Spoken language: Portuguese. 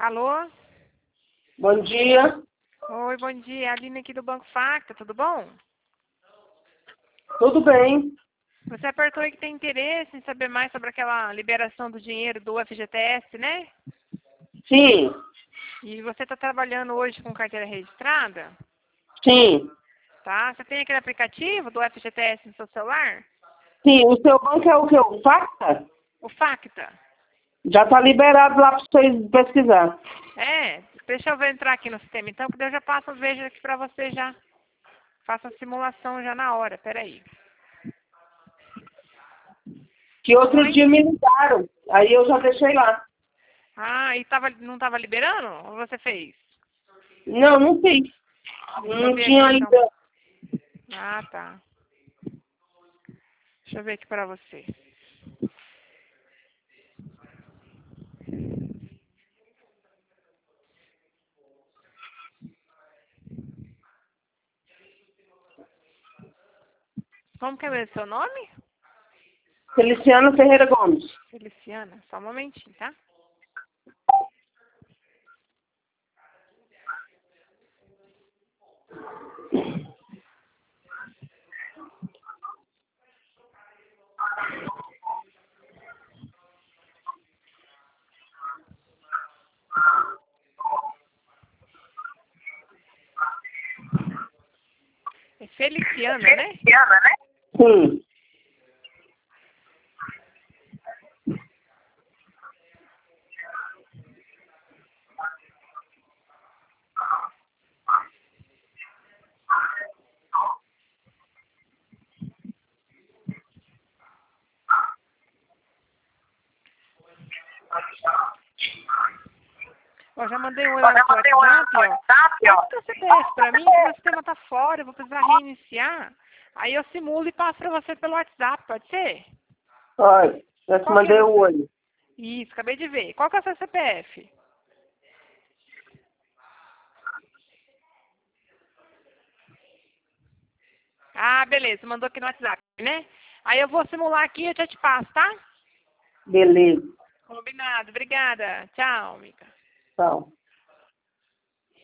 Alô? Bom dia. Oi, bom dia. Aline aqui do Banco Facta, tudo bom? Tudo bem? Você apertou aí que tem interesse em saber mais sobre aquela liberação do dinheiro do FGTS, né? Sim, E você está trabalhando hoje com carteira registrada? sim. Tá? Você tem aquele aplicativo do FGTS no seu celular? Sim, o seu banco é o que? O Facta? O Facta. Já está liberado lá para vocês pesquisar. É, deixa eu ver entrar aqui no sistema então, que daí eu já passo, vejo aqui pra você já. Faço a simulação já na hora, peraí. Que outro Oi? dia me ligaram. Aí eu já deixei lá. Ah, e não tava liberando? Ou você fez? Não, não fiz. Deixa eu Não ver tinha aqui então. ainda. Ah, tá. Deixa eu ver aqui pra você. Como que é o seu nome? Feliciano Ferreira Gomes. Feliciana. Só um momentinho, tá? É Feliciana, né? Sim. Ó, já mandei um oi lá no seu WhatsApp, ó. Passa o CPF pra mim, que meu sistema tá fora, eu vou precisar reiniciar. Aí eu simulo e passo pra você pelo WhatsApp, pode ser? Olha, já te Qual que é mandei o... o olho. Isso, acabei de ver. Qual que é o seu CPF? Ah, beleza, mandou aqui no WhatsApp, né? Aí eu vou simular aqui e eu já te passo, tá? Beleza. Combinado, obrigada. Tchau, amiga. Tchau.